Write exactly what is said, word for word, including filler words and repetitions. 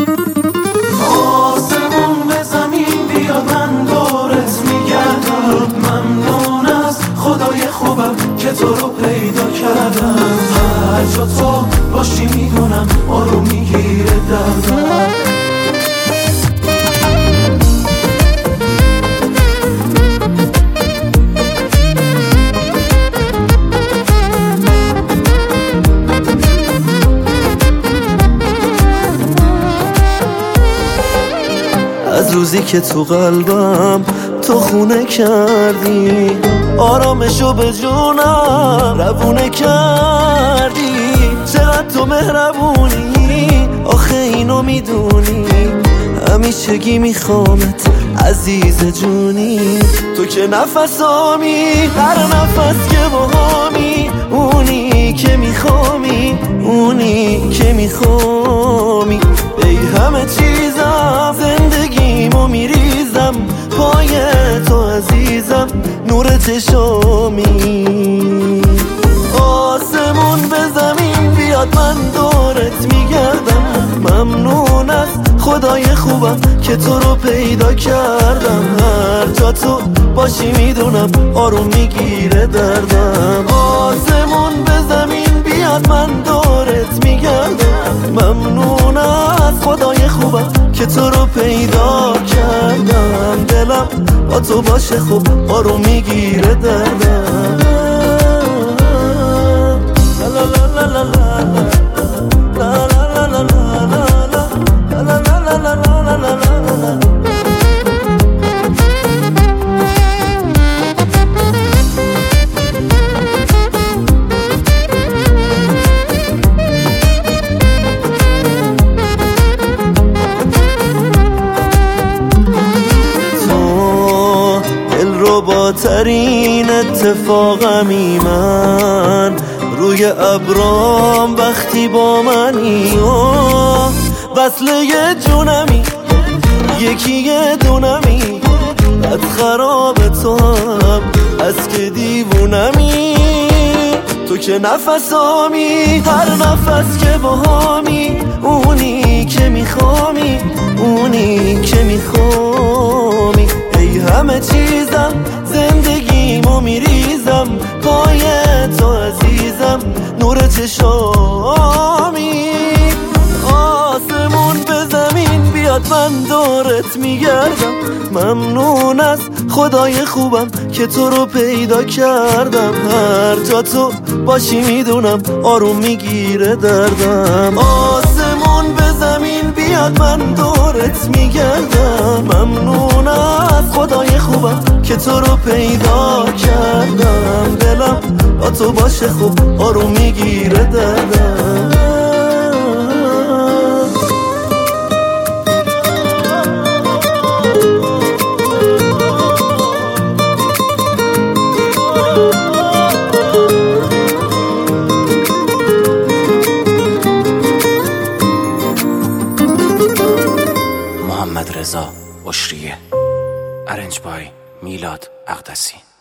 آسمون به زمین بیا من دورت میگردم، ممنون از خدای خوبم که تو رو پیدا کردم. هر جا تو باشی میدونم آروم میگیره دردم. از روزی که تو قلبم تو خونه کردی، آرامشو به جونم روونه کردی. چقدر تو مهربونی آخه اینو میدونی، همیشگی میخوامت عزیز جونی. تو که نفسامی هر نفس که باهامی، اونی که میخوامی اونی که میخوامی. ای همه چیزم زندگیمو میریزم پای تو عزیزم، نور چشامی. آسمون به زمین بیاد من دورت میگردم، ممنون از خدای خوبم که تو رو پیدا کردم. هر جا تو باشی میدونم آروم میگیره دردم. آسمون به زمین بیاد من دورت میگردم، ممنون از خدای خوبم که تو رو پیدا کردم. دلم با تو باشه خوب آروم میگیره دردم. لا لا لا لا لا لا لا لا لا با ترین اتفاقمی من، روی ابرام وقتی با منی. وصله جونمی یکی یه دونمی، بد خراب تو هم از که دیوونمی. تو که نفسامی هر نفس که باهامی، اونی که میخوامی اونی که میخوامی. ای همه چیزم زندگیمو میریزم پای تو عزیزم، نور چشامی. آسمون به زمین بیاد من دورت میگردم، ممنون از خدای خوبم که تو رو پیدا کردم. هر جا تو باشی میدونم آروم میگیره دردم. آسمون به زمین بیاد من دورت میگردم، ممنون از خدای خوبم که تو رو پیدا کردم. دلم با تو باشه خوب آروم میگیره دردم. محمد رضا اشریه، ارنج بای میلاد اقدسی.